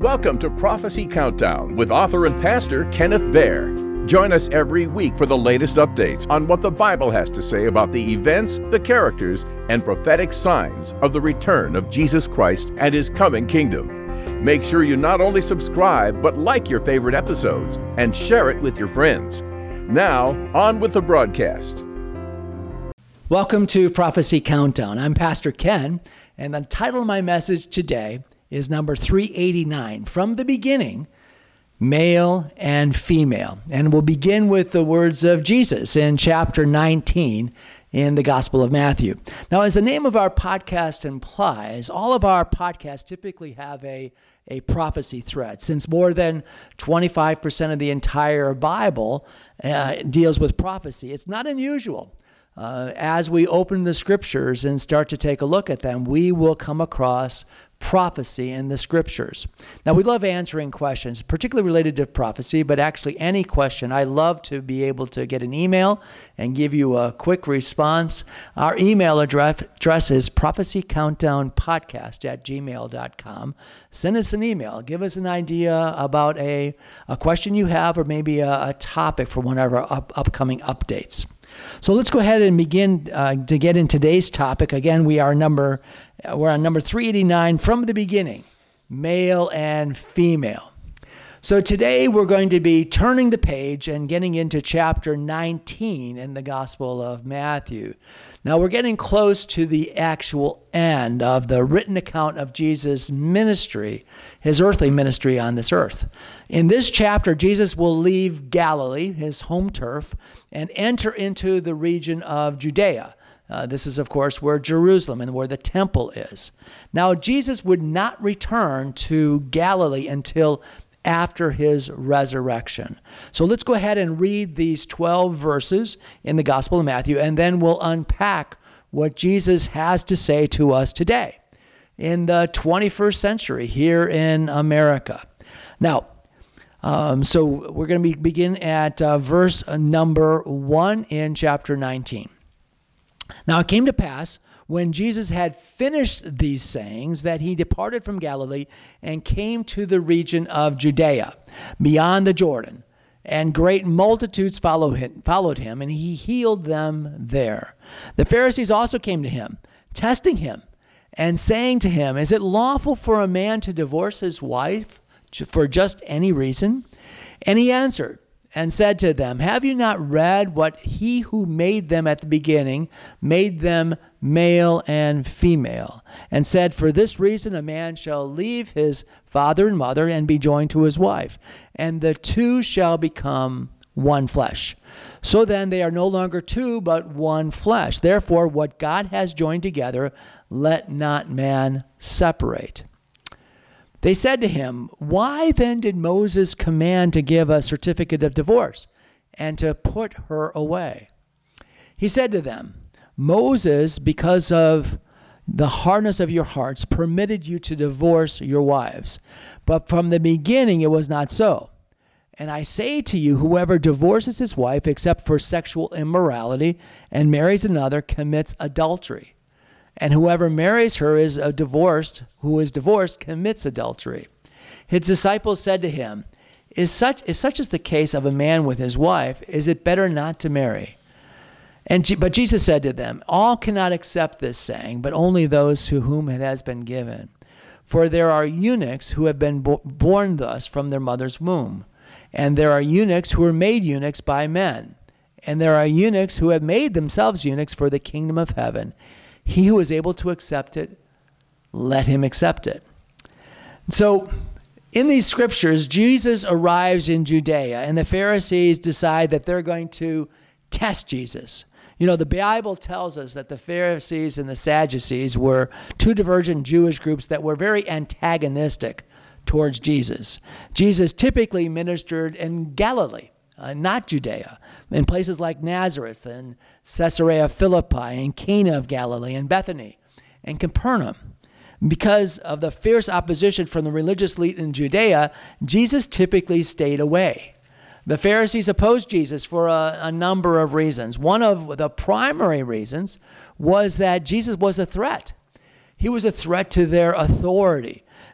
Welcome to Prophecy Countdown with author and pastor Kenneth Baer. Join us every week for the latest updates on what the Bible has to say about the events, the characters, and prophetic signs of the return of Jesus Christ and His coming kingdom. Make sure you not only subscribe, but like your favorite episodes and share it with your friends. Now, on with the broadcast. Welcome to Prophecy Countdown. I'm Pastor Ken, and the title of my message today is number 389, From the Beginning, Male and Female. And we'll begin with the words of Jesus in chapter 19 in the Gospel of Matthew. Now, as the name of our podcast implies, all of our podcasts typically have a prophecy thread, since more than 25% of the entire Bible deals with prophecy. It's not unusual. As we open the scriptures and start to take a look at them, we will come across prophecy in the scriptures. Now, we love answering questions, particularly related to prophecy, but actually any question. I love to be able to get an email and give you a quick response. Our email address is prophecycountdownpodcast@gmail.com. Send us an email. Give us an idea about a question you have, or maybe a topic for one of our upcoming updates. So let's go ahead and begin to get in today's topic. Again, we're on number 389, From the Beginning, Male and Female. So today we're going to be turning the page and getting into chapter 19 in the Gospel of Matthew. Now we're getting close to the actual end of the written account of Jesus' ministry, his earthly ministry on this earth. In this chapter, Jesus will leave Galilee, his home turf, and enter into the region of Judea. This is, of course, where Jerusalem and where the temple is. Now, Jesus would not return to Galilee until after his resurrection. So let's go ahead and read these 12 verses in the Gospel of Matthew, and then we'll unpack what Jesus has to say to us today in the 21st century here in America. Now, so we're going to begin at verse number 1 in chapter 19. Now it came to pass, when Jesus had finished these sayings, that he departed from Galilee and came to the region of Judea, beyond the Jordan. And great multitudes followed him, and he healed them there. The Pharisees also came to him, testing him, and saying to him, "Is it lawful for a man to divorce his wife for just any reason?" And he answered and said to them, "Have you not read what he who made them at the beginning made them male and female, and said, for this reason a man shall leave his father and mother and be joined to his wife, and the two shall become one flesh. So then they are no longer two, but one flesh. Therefore, what God has joined together, let not man separate." They said to him, "Why then did Moses command to give a certificate of divorce and to put her away?" He said to them, "Moses, because of the hardness of your hearts, permitted you to divorce your wives. But from the beginning it was not so. And I say to you, whoever divorces his wife except for sexual immorality and marries another commits adultery. And whoever marries her who is divorced commits adultery." His disciples said to him, if such is the case of a man with his wife, is it better not to marry? But Jesus said to them, "All cannot accept this saying, but only those to whom it has been given. For there are eunuchs who have been born thus from their mother's womb, and there are eunuchs who are made eunuchs by men, and there are eunuchs who have made themselves eunuchs for the kingdom of heaven. He who is able to accept it, let him accept it." So in these scriptures, Jesus arrives in Judea, and the Pharisees decide that they're going to test Jesus. You know, the Bible tells us that the Pharisees and the Sadducees were two divergent Jewish groups that were very antagonistic towards Jesus. Jesus typically ministered in Galilee, not Judea, in places like Nazareth and Caesarea Philippi and Cana of Galilee and Bethany and Capernaum. Because of the fierce opposition from the religious elite in Judea, Jesus typically stayed away. The Pharisees opposed Jesus for a number of reasons. One of the primary reasons was that Jesus was a threat. He was a threat to their authority.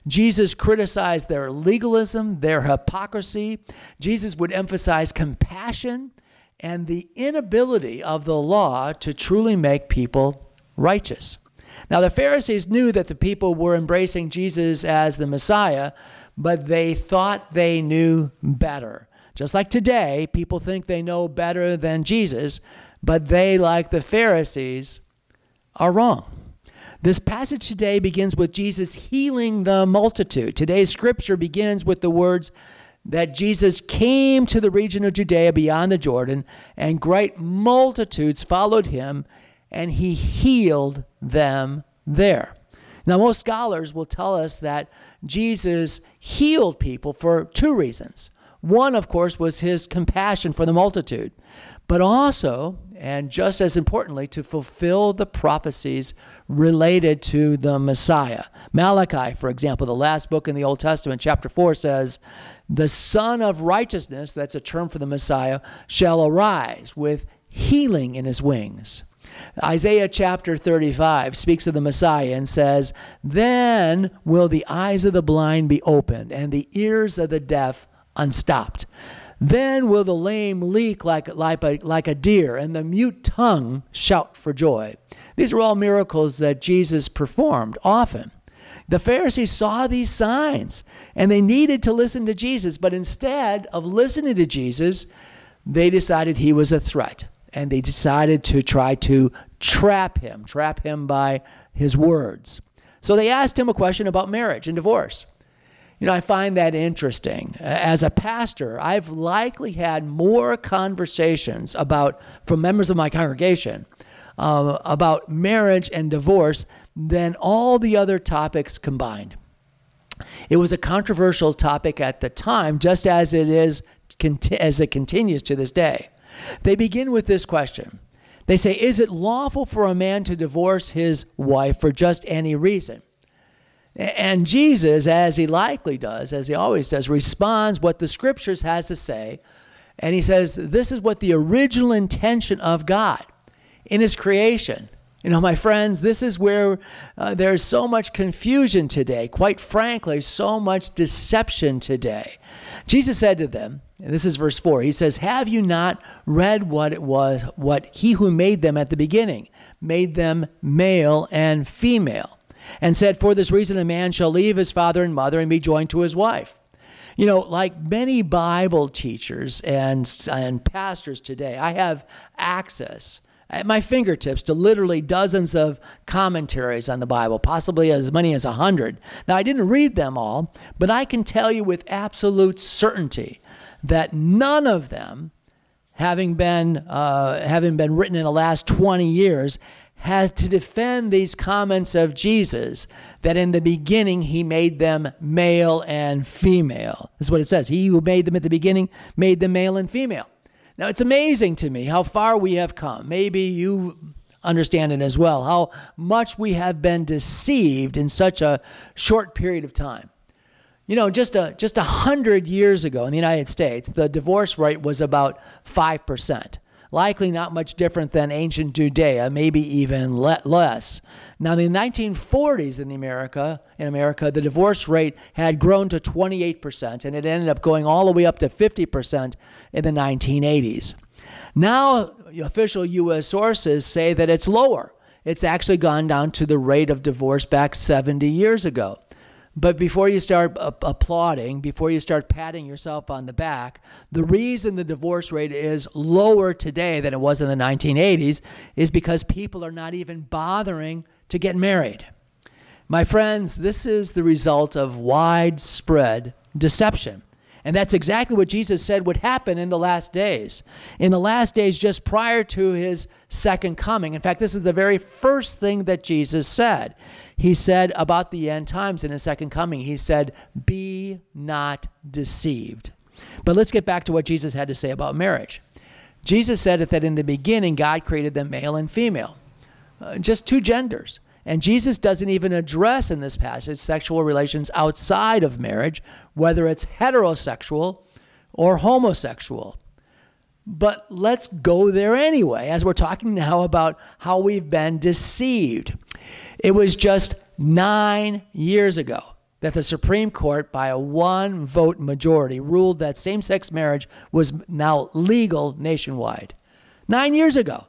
Jesus criticized their legalism, their hypocrisy. Jesus would emphasize compassion and the inability of the law to truly make people righteous. Now, the Pharisees knew that the people were embracing Jesus as the Messiah, but they thought they knew better. Just like today, people think they know better than Jesus, but they, like the Pharisees, are wrong. This passage today begins with Jesus healing the multitude. Today's scripture begins with the words that Jesus came to the region of Judea beyond the Jordan, and great multitudes followed him, and he healed them there. Now, most scholars will tell us that Jesus healed people for two reasons. One, of course, was his compassion for the multitude, but also, and just as importantly, to fulfill the prophecies related to the Messiah. Malachi, for example, the last book in the Old Testament, chapter 4 says, "The Son of Righteousness," that's a term for the Messiah, "shall arise with healing in his wings." Isaiah chapter 35 speaks of the Messiah and says, "Then will the eyes of the blind be opened and the ears of the deaf unstopped. Then will the lame leap like a deer, and the mute tongue shout for joy." These are all miracles that Jesus performed often. The Pharisees saw these signs, and they needed to listen to Jesus, but instead of listening to Jesus, they decided he was a threat, and they decided to try to trap him by his words. So they asked him a question about marriage and divorce. I find that interesting. As a pastor, I've likely had more conversations from members of my congregation about marriage and divorce than all the other topics combined. It was a controversial topic at the time, just as it continues to this day. They begin with this question. They say, "Is it lawful for a man to divorce his wife for just any reason?" And Jesus, as he likely does, as he always does, responds what the scriptures has to say. And he says, this is what the original intention of God in his creation. My friends, this is where there's so much confusion today. Quite frankly, so much deception today. Jesus said to them, and this is verse 4, he says, "Have you not read what he who made them at the beginning, made them male and female, and said, for this reason a man shall leave his father and mother and be joined to his wife." Like many Bible teachers and pastors today, I have access at my fingertips to literally dozens of commentaries on the Bible, possibly as many as 100. Now, I didn't read them all, but I can tell you with absolute certainty that none of them, having been written in the last 20 years, had to defend these comments of Jesus that in the beginning he made them male and female. This is what it says. He who made them at the beginning made them male and female. Now, it's amazing to me how far we have come. Maybe you understand it as well, how much we have been deceived in such a short period of time. Just 100 years ago in the United States, the divorce rate was about 5%. Likely not much different than ancient Judea, maybe even less. Now, in the 1940s in America, the divorce rate had grown to 28%, and it ended up going all the way up to 50% in the 1980s. Now, official U.S. sources say that it's lower. It's actually gone down to the rate of divorce back 70 years ago. But before you start applauding, before you start patting yourself on the back, the reason the divorce rate is lower today than it was in the 1980s is because people are not even bothering to get married. My friends, this is the result of widespread deception. And that's exactly what Jesus said would happen in the last days. In the last days, just prior to his second coming. In fact, this is the very first thing that Jesus said. He said about the end times in his second coming, he said, "Be not deceived." But let's get back to what Jesus had to say about marriage. Jesus said that in the beginning, God created them male and female, just two genders. And Jesus doesn't even address in this passage sexual relations outside of marriage, whether it's heterosexual or homosexual. But let's go there anyway, as we're talking now about how we've been deceived. It was just 9 years ago that the Supreme Court, by a one-vote majority, ruled that same-sex marriage was now legal nationwide. 9 years ago,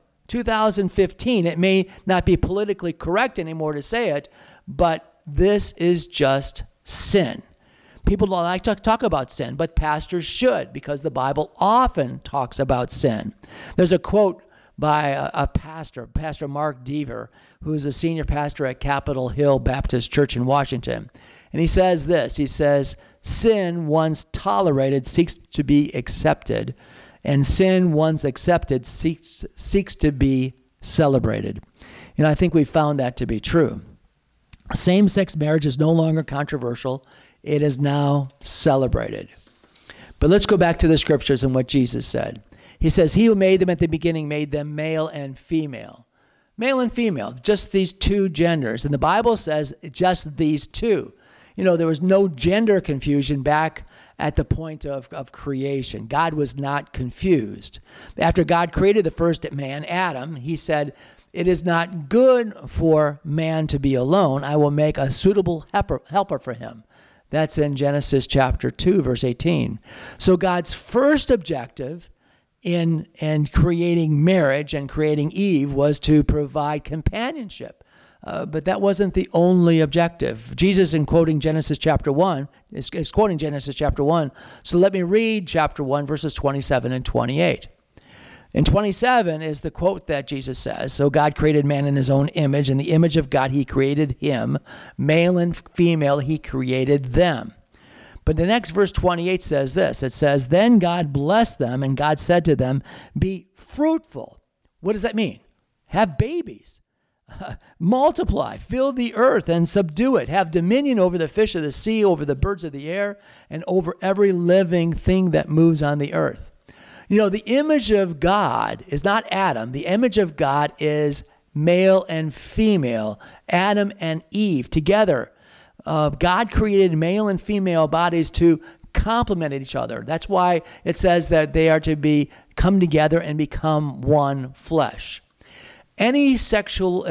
2015, it may not be politically correct anymore to say it, but this is just sin. People don't like to talk about sin, but pastors should, because the Bible often talks about sin. There's a quote by a pastor, Pastor Mark Deaver, who is a senior pastor at Capitol Hill Baptist Church in Washington. And he says this, he says, sin once tolerated seeks to be accepted, and sin once accepted seeks to be celebrated. And I think we found that to be true. Same-sex marriage is no longer controversial. It is now celebrated. But let's go back to the scriptures and what Jesus said. He says, he who made them at the beginning made them male and female. Male and female, just these two genders. And the Bible says just these two. You know, there was no gender confusion back at the point of creation. God was not confused. After God created the first man, Adam, he said, it is not good for man to be alone. I will make a suitable helper for him. That's in Genesis chapter 2, verse 18. So God's first objective in creating marriage and creating Eve was to provide companionship. But that wasn't the only objective. Jesus, in quoting Genesis chapter 1, is quoting Genesis chapter 1. So let me read chapter 1, verses 27 and 28. In 27 is the quote that Jesus says, so God created man in his own image. In the image of God, he created him. Male and female, he created them. But the next verse 28 says this. It says, then God blessed them, and God said to them, be fruitful. What does that mean? Have babies. Multiply, fill the earth and subdue it. Have dominion over the fish of the sea, over the birds of the air, and over every living thing that moves on the earth. You know, the image of God is not Adam. The image of God is male and female, Adam and Eve together. God created male and female bodies to complement each other. That's why it says that they are to come together and become one flesh. Any sexual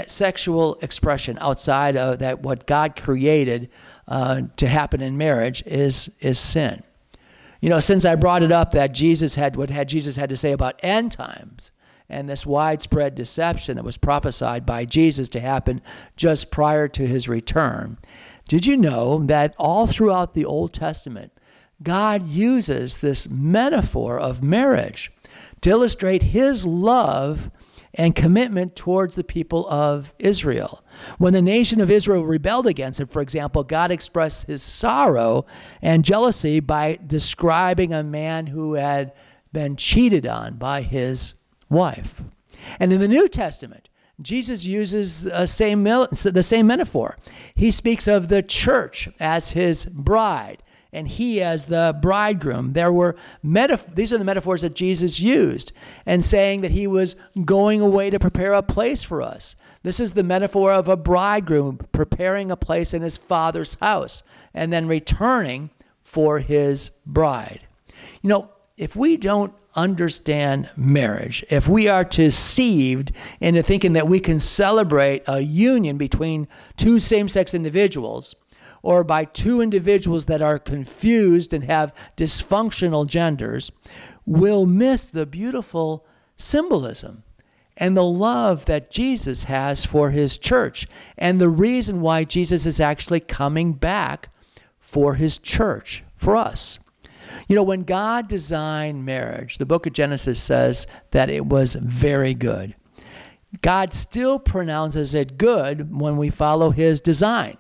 expression outside of that, what God created to happen in marriage is sin. You know, since I brought it up that Jesus had to say about end times and this widespread deception that was prophesied by Jesus to happen just prior to his return, did you know that all throughout the Old Testament, God uses this metaphor of marriage to illustrate his love and commitment towards the people of Israel. When the nation of Israel rebelled against him, for example, God expressed his sorrow and jealousy by describing a man who had been cheated on by his wife. And in the New Testament, Jesus uses the same metaphor. He speaks of the church as his bride, and he as the bridegroom. These are the metaphors that Jesus used, and saying that he was going away to prepare a place for us. This is the metaphor of a bridegroom preparing a place in his father's house and then returning for his bride. You know, if we don't understand marriage, if we are deceived into thinking that we can celebrate a union between two same-sex individuals, or by two individuals that are confused and have dysfunctional genders, we'll miss the beautiful symbolism and the love that Jesus has for his church, and the reason why Jesus is actually coming back for his church, for us. You know, when God designed marriage, the book of Genesis says that it was very good. God still pronounces it good when we follow his design.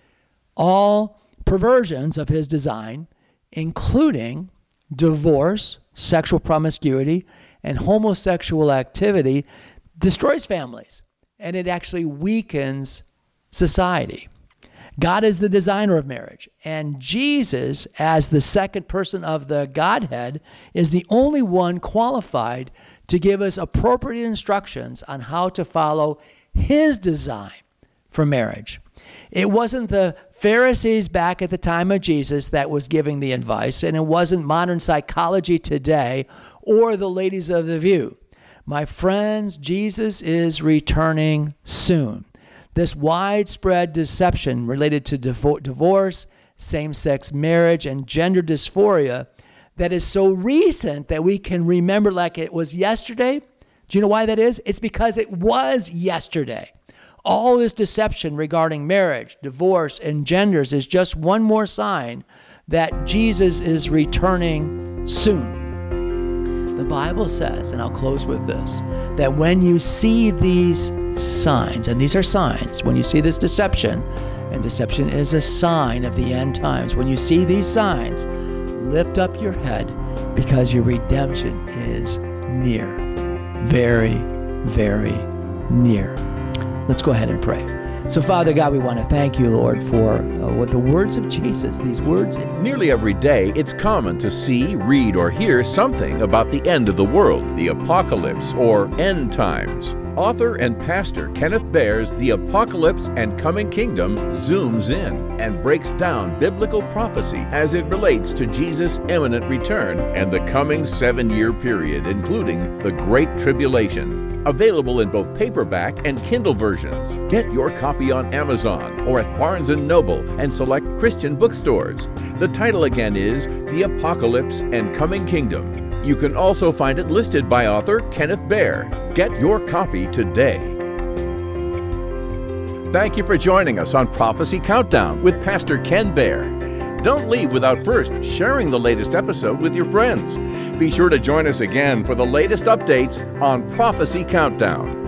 All perversions of his design, including divorce, sexual promiscuity, and homosexual activity, destroys families, and it actually weakens society. God is the designer of marriage, and Jesus, as the second person of the Godhead, is the only one qualified to give us appropriate instructions on how to follow his design for marriage. It wasn't the Pharisees back at the time of Jesus that was giving the advice, and it wasn't modern psychology today or the ladies of The View. My friends, Jesus is returning soon. This widespread deception related to divorce, same-sex marriage, and gender dysphoria that is so recent that we can remember like it was yesterday. Do you know why that is? It's because it was yesterday. All this deception regarding marriage, divorce, and genders is just one more sign that Jesus is returning soon. The Bible says, and I'll close with this, that when you see these signs, and these are signs, when you see this deception, and deception is a sign of the end times, when you see these signs, lift up your head because your redemption is near. Very, very near. Let's go ahead and pray. So, Father God, we want to thank you, Lord, for the words of Jesus, these words. Nearly every day, it's common to see, read, or hear something about the end of the world, the apocalypse, or end times. Author and pastor Kenneth Baer's The Apocalypse and Coming Kingdom zooms in and breaks down biblical prophecy as it relates to Jesus' imminent return and the coming 7-year period, including the Great Tribulation. Available in both paperback and Kindle versions. Get your copy on Amazon or at Barnes & Noble and select Christian bookstores. The title again is The Apocalypse and Coming Kingdom. You can also find it listed by author Kenneth Baer. Get your copy today. Thank you for joining us on Prophecy Countdown with Pastor Ken Baer. Don't leave without first sharing the latest episode with your friends. Be sure to join us again for the latest updates on Prophecy Countdown.